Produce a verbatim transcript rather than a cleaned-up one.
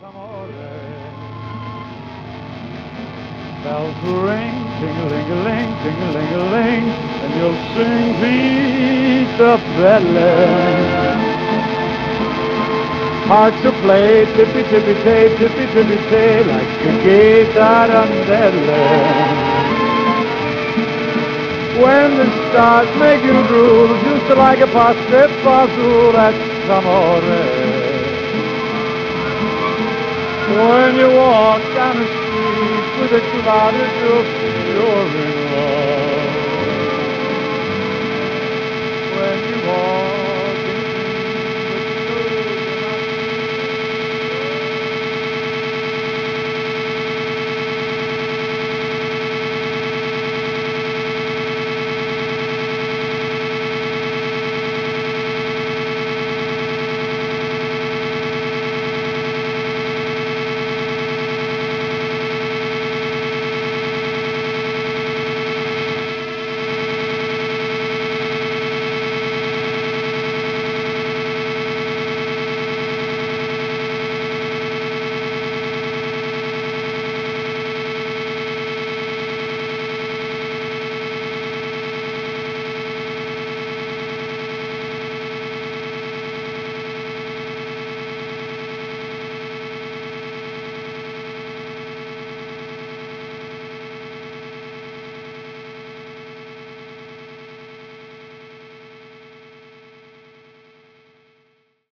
amore. Bells will ring, ting-a-ling-a-ling, ting-a-ling-a-ling, and you'll sing Vita Bella. Hearts will play, tippy-tippy-tay, tippy-tippy-tay, like a gay tarantella. When the stars make you drool, just like a pasta fazool, that's amore. When you walk down the street with a cloud at your feet, you're in